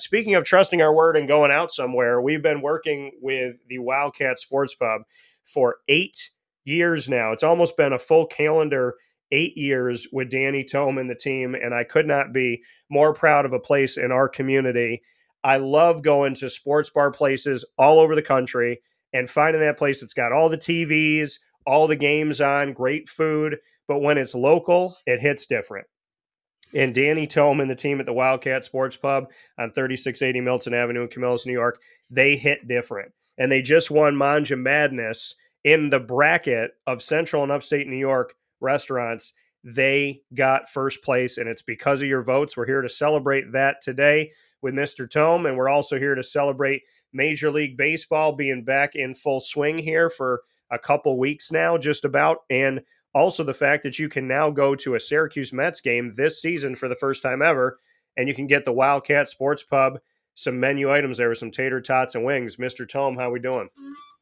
speaking of trusting our word and going out somewhere, we've been working with the Wildcat Sports Pub for 8 years now. It's almost been a full calendar 8 years with Danny Tome and the team, and I could not be more proud of a place in our community. I love going to sports bar places all over the country and finding that place that's got all the TVs, all the games on, great food, but when it's local, it hits different. And Danny Tome and the team at the Wildcat Sports Pub on 3680 Milton Avenue in Camillus, New York, they hit different. And they just won Manja Madness in the bracket of Central and Upstate New York restaurants. They got first place, and it's because of your votes. We're here to celebrate that today with Mr. Tome, and we're also here to celebrate Major League Baseball being back in full swing here for a couple weeks now, just about, and also the fact that you can now go to a Syracuse Mets game this season for the first time ever, and you can get the Wildcat Sports Pub, some menu items there with some tater tots and wings. Mr. Tome, how we doing?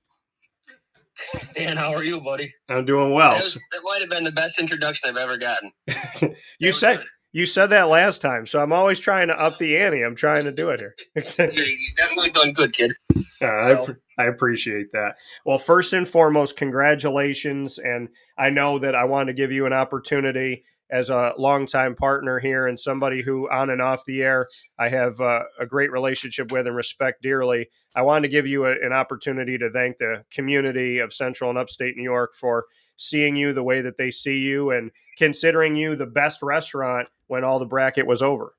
Dan, how are you, buddy? I'm doing well. That might have been the best introduction I've ever gotten. You said that last time, so I'm always trying to up the ante. I'm trying to do it here. You're definitely done good, kid. I appreciate that. Well, first and foremost, congratulations. And I know that I want to give you an opportunity as a longtime partner here and somebody who on and off the air, I have a great relationship with and respect dearly. I wanted to give you an opportunity to thank the community of Central and Upstate New York for seeing you the way that they see you and considering you the best restaurant when all the bracket was over.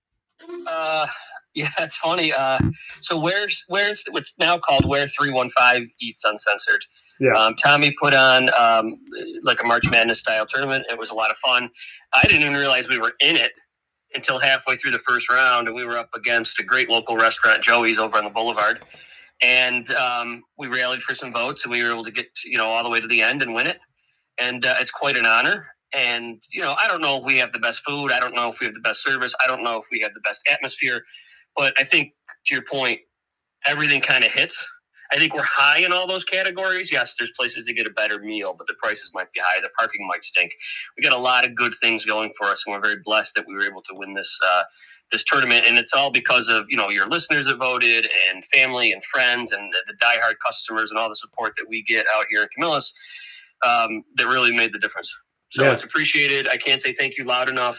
Yeah, it's funny. So where's what's now called Where 315 Eats Uncensored. Yeah. Tommy put on like a March Madness style tournament. It was a lot of fun. I didn't even realize we were in it until halfway through the first round, and we were up against a great local restaurant, Joey's, over on the Boulevard. And we rallied for some votes, and we were able to get all the way to the end and win it. And it's quite an honor. And I don't know if we have the best food. I don't know if we have the best service. I don't know if we have the best atmosphere. But I think, to your point, everything kind of hits. I think we're high in all those categories. Yes, there's places to get a better meal, but the prices might be high. The parking might stink. We got a lot of good things going for us, and we're very blessed that we were able to win this tournament. And it's all because of your listeners that voted, and family and friends, and the diehard customers, and all the support that we get out here in Camillus that really made the difference. So It's appreciated. I can't say thank you loud enough.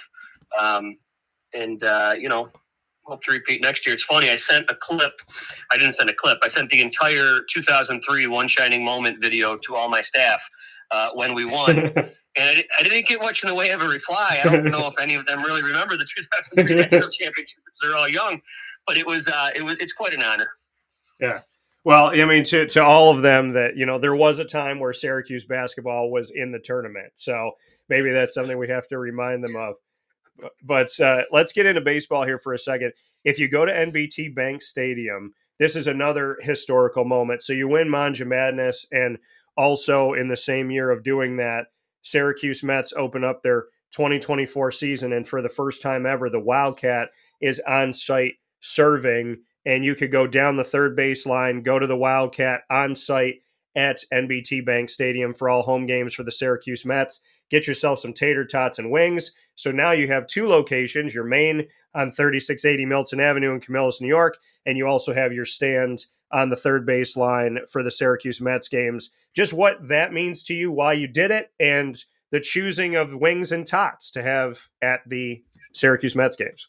Hope to repeat next year. It's funny. I sent a clip. I didn't send a clip. I sent the entire 2003 One Shining Moment video to all my staff when we won. And I didn't get much in the way of a reply. I don't know if any of them really remember the 2003 National Championship. They're all young, but it's quite an honor. Yeah. Well, I mean, to all of them that, there was a time where Syracuse basketball was in the tournament. So maybe that's something we have to remind them of. But let's get into baseball here for a second. If you go to NBT Bank Stadium, this is another historical moment. So you win Manja Madness, and also in the same year of doing that, Syracuse Mets open up their 2024 season, and for the first time ever, the Wildcat is on site serving, and you could go down the third base line, go to the Wildcat on site at NBT Bank Stadium for all home games for the Syracuse Mets. Get yourself some tater tots and wings. So now you have two locations, your main on 3680 Milton Avenue in Camillus, New York, and you also have your stand on the third base line for the Syracuse Mets games. Just what that means to you, why you did it, and the choosing of wings and tots to have at the Syracuse Mets games.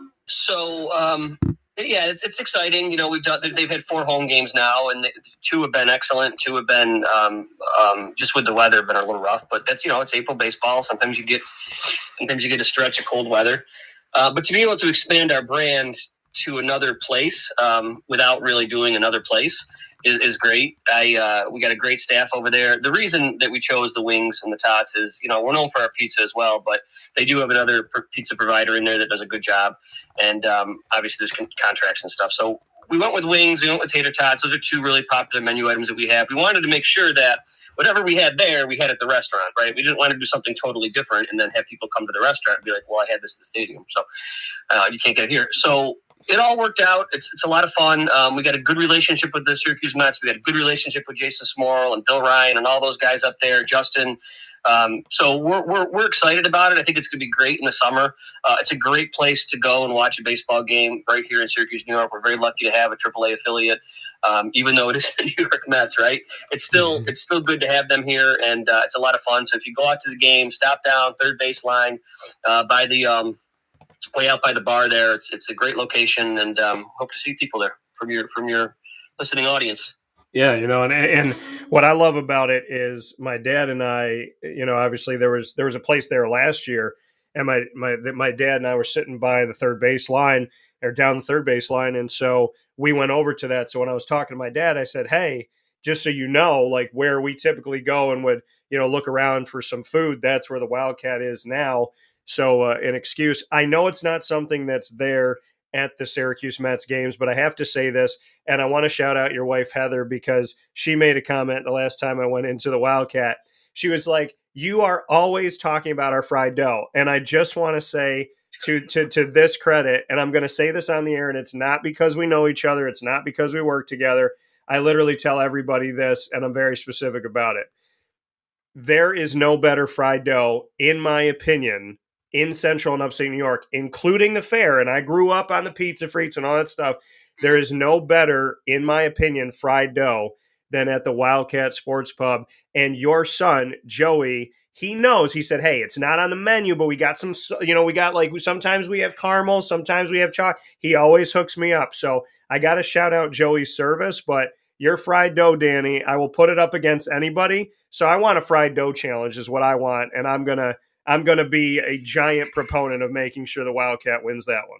So, it's exciting. They've had 4 home games now, and 2 have been excellent. 2 have been just with the weather been a little rough. But that's it's April baseball. Sometimes you get a stretch of cold weather. But to be able to expand our brand to another place without really doing another place is great. We got a great staff over there. The reason that we chose the wings and the tots is, we're known for our pizza as well, but they do have another pizza provider in there that does a good job. And obviously there's contracts and stuff. So we went with wings. We went with tater tots. Those are 2 really popular menu items that we have. We wanted to make sure that whatever we had there, we had at the restaurant, right? We didn't want to do something totally different and then have people come to the restaurant and be like, well, I had this at the stadium. So you can't get it here. So it all worked out. It's a lot of fun. We got a good relationship with the Syracuse Mets. We got a good relationship with Jason Smorl and Bill Ryan and all those guys up there, Justin. So we're excited about it. I think it's going to be great in the summer. It's a great place to go and watch a baseball game right here in Syracuse, New York. We're very lucky to have a AAA affiliate, even though it is the New York Mets, right? It's still good to have them here, and it's a lot of fun. So if you go out to the game, stop down third baseline by the way out by the bar there. It's a great location, and hope to see people there from your listening audience. Yeah, and what I love about it is my dad and I, obviously there was a place there last year, and my dad and I were sitting by the third base line or down the third base line, and so we went over to that. So when I was talking to my dad, I said, "Hey, just so you know, like where we typically go and would look around for some food, that's where the Wildcat is now." So an excuse. I know it's not something that's there at the Syracuse Mets games, but I have to say this, and I want to shout out your wife, Heather, because she made a comment the last time I went into the Wildcat. She was like, "You are always talking about our fried dough." And I just want to say to this credit, and I'm going to say this on the air, and it's not because we know each other. It's not because we work together. I literally tell everybody this, and I'm very specific about it. There is no better fried dough, in my opinion, in Central and Upstate New York, including the fair, and I grew up on the pizza frites and all that stuff. There is no better, in my opinion, fried dough than at the Wildcat Sports Pub. And your son, Joey, he knows. He said, "Hey, it's not on the menu, but we got some, we got like, sometimes we have caramel, sometimes we have chocolate." He always hooks me up. So I got to shout out Joey's service, but your fried dough, Danny, I will put it up against anybody. So I want a fried dough challenge is what I want, and I'm going to be a giant proponent of making sure the Wildcat wins that one.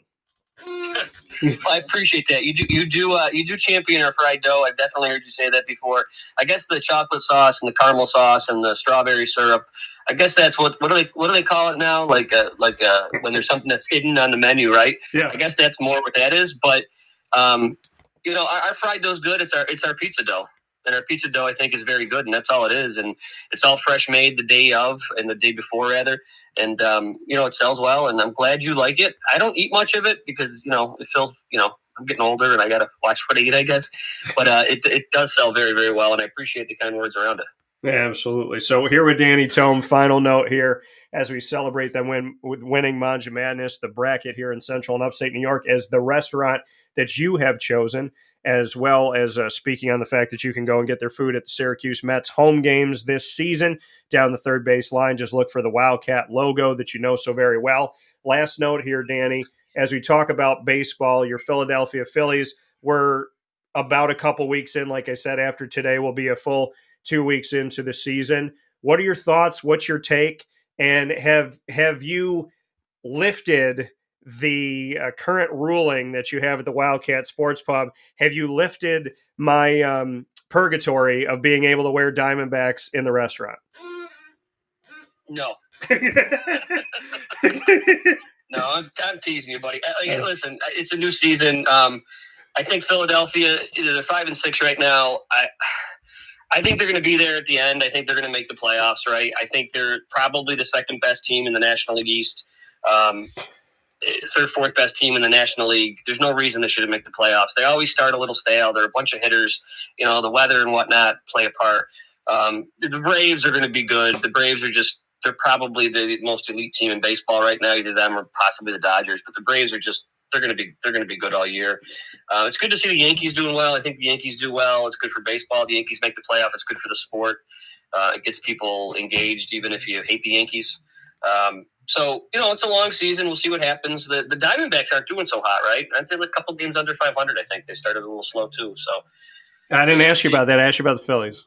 I appreciate that. You do champion our fried dough. I've definitely heard you say that before. I guess the chocolate sauce and the caramel sauce and the strawberry syrup. I guess that's what do they call it now? Like when there's something that's hidden on the menu, right? Yeah. I guess that's more what that is. But our fried dough's good. It's our pizza dough. And our pizza dough, I think, is very good, and that's all it is. And it's all fresh made the day of and the day before, rather. And, it sells well, and I'm glad you like it. I don't eat much of it because, it feels, I'm getting older and I got to watch what I eat, I guess. But it does sell very, very well, and I appreciate the kind words around it. Yeah, absolutely. So here with Danny Tome, final note here as we celebrate them with winning Manja Madness, the bracket here in Central and Upstate New York as the restaurant that you have chosen, as well as speaking on the fact that you can go and get their food at the Syracuse Mets home games this season. Down the third base line, just look for the Wildcat logo that you know so very well. Last note here, Danny, as we talk about baseball, your Philadelphia Phillies were about a couple weeks in. Like I said, after today, will be a full 2 weeks into the season. What are your thoughts? What's your take? And have you lifted the current ruling that you have at the Wildcat Sports Pub? Have you lifted my purgatory of being able to wear Diamondbacks in the restaurant? No. No, I'm teasing you, buddy. Listen, it's a new season. I think Philadelphia, they're 5-6 right now. I think they're going to be there at the end. I think they're going to make the playoffs, right? I think they're probably the second best team in the National League East. Third, fourth best team in the National League. There's no reason they shouldn't make the playoffs. They always start a little stale. They're a bunch of hitters. The weather and whatnot play a part. The Braves are going to be good. The Braves are they're probably the most elite team in baseball right now, either them or possibly the Dodgers. But the Braves are they're going to be good all year. It's good to see the Yankees doing well. I think the Yankees do well. It's good for baseball. The Yankees make the playoff. It's good for the sport. It gets people engaged, even if you hate the Yankees. So, it's a long season. We'll see what happens. The Diamondbacks aren't doing so hot, right? Aren't they a couple games under 500, I think? They started a little slow, too. So I didn't ask you about that. I asked you about the Phillies.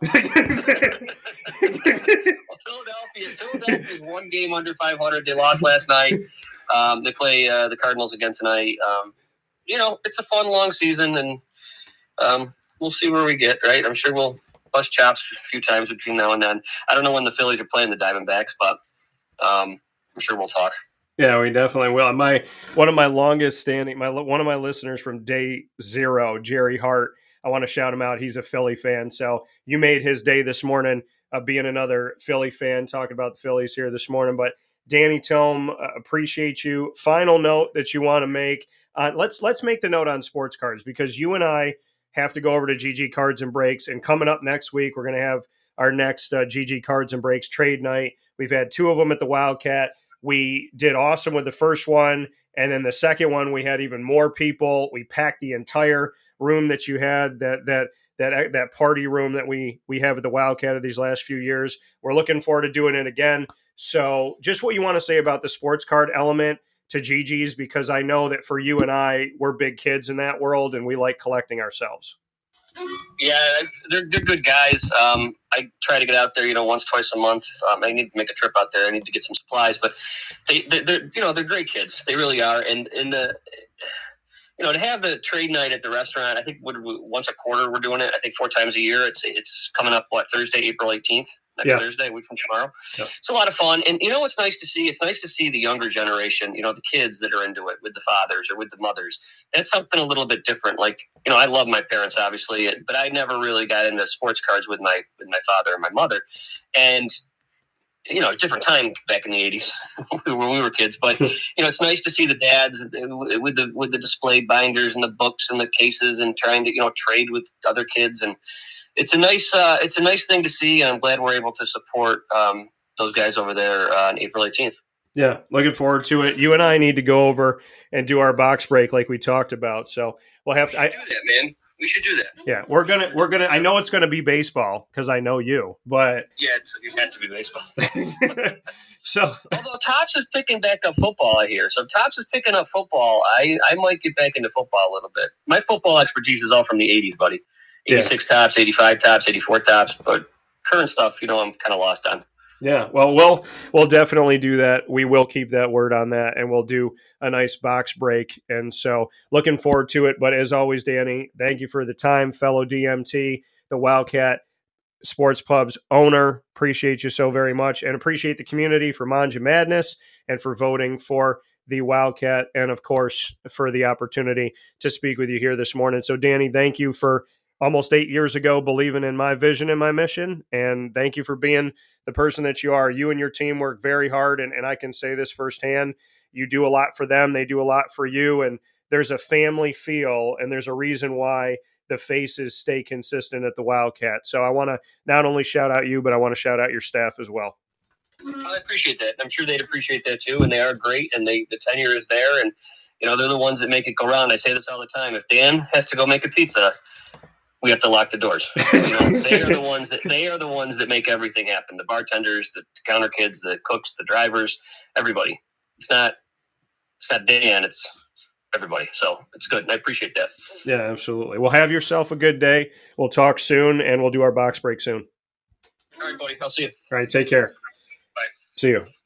Philadelphia's one game under 500. They lost last night. They play the Cardinals again tonight. It's a fun, long season, and we'll see where we get, right? I'm sure we'll bust chops a few times between now and then. I don't know when the Phillies are playing the Diamondbacks, but I'm sure we'll talk. Yeah, we definitely will. One of my longest standing, one of my listeners from day zero, Jerry Hart, I want to shout him out. He's a Philly fan. So you made his day this morning, being another Philly fan, talking about the Phillies here this morning. But Danny Tome, appreciate you. Final note that you want to make. let's make the note on sports cards, because you and I have to go over to GG Cards and Breaks. And coming up next week, we're going to have our next GG Cards and Breaks trade night. We've had 2 of them at the Wildcat. We did awesome with the first one. And then the second one, we had even more people. We packed the entire room that you had, that party room that we have at the Wildcat of these last few years. We're looking forward to doing it again. So just what you want to say about the sports card element to GG's, because I know that for you and I, we're big kids in that world and we like collecting ourselves. Yeah, they're good guys. I try to get out there, once, twice a month. I need to make a trip out there. I need to get some supplies, but they're great kids. They really are. And to have the trade night at the restaurant, I think once a quarter we're doing it. I think 4 times a year. It's coming up, Thursday, April 18th, Thursday, a week from tomorrow. Yeah. It's a lot of fun. And it's nice to see. It's nice to see the younger generation, the kids that are into it with the fathers or with the mothers. That's something a little bit different. Like, I love my parents, obviously, but I never really got into sports cards with my father and my mother. And different time back in the 80s when we were kids, but it's nice to see the dads with the display binders and the books and the cases and trying to trade with other kids, and it's a nice thing to see. And I'm glad we're able to support those guys over there on April 18th. Yeah, looking forward to it. You and I need to go over and do our box break like we talked about. So we'll have to do that, man. We should do that. Yeah, we're gonna. I know it's gonna be baseball because I know you, but yeah, it has to be baseball. So, although Topps is picking back up football, I hear. So if Topps is picking up football, I might get back into football a little bit. My football expertise is all from the 80s, buddy. 86 Topps, 85 Topps, 84 Topps, but current stuff, I'm kind of lost on. Yeah, well, we'll definitely do that. We will keep that word on that, and we'll do a nice box break. And so looking forward to it. But as always, Danny, thank you for the time, fellow DMT, the Wildcat Sports Pub's owner. Appreciate you so very much, and appreciate the community for Manja Madness and for voting for the Wildcat, and, of course, for the opportunity to speak with you here this morning. So, Danny, thank you for almost 8 years ago believing in my vision and my mission, and thank you for being the person that you are. You and your team work very hard, and I can say this firsthand. You do a lot for them. They do a lot for you, and there's a family feel, and there's a reason why the faces stay consistent at the Wildcat. So I want to not only shout out you, but I want to shout out your staff as well. I appreciate that. I'm sure they'd appreciate that too, and they are great, and the tenure is there, and they're the ones that make it go round. I say this all the time. If Dan has to go make a pizza, we have to lock the doors. They are the ones that make everything happen. The bartenders, the counter kids, the cooks, the drivers, everybody. It's not Dan, it's everybody. So it's good. I appreciate that. Yeah, absolutely. Well, have yourself a good day. We'll talk soon, and we'll do our box break soon. All right, buddy. I'll see you. All right, take care. Bye. See you.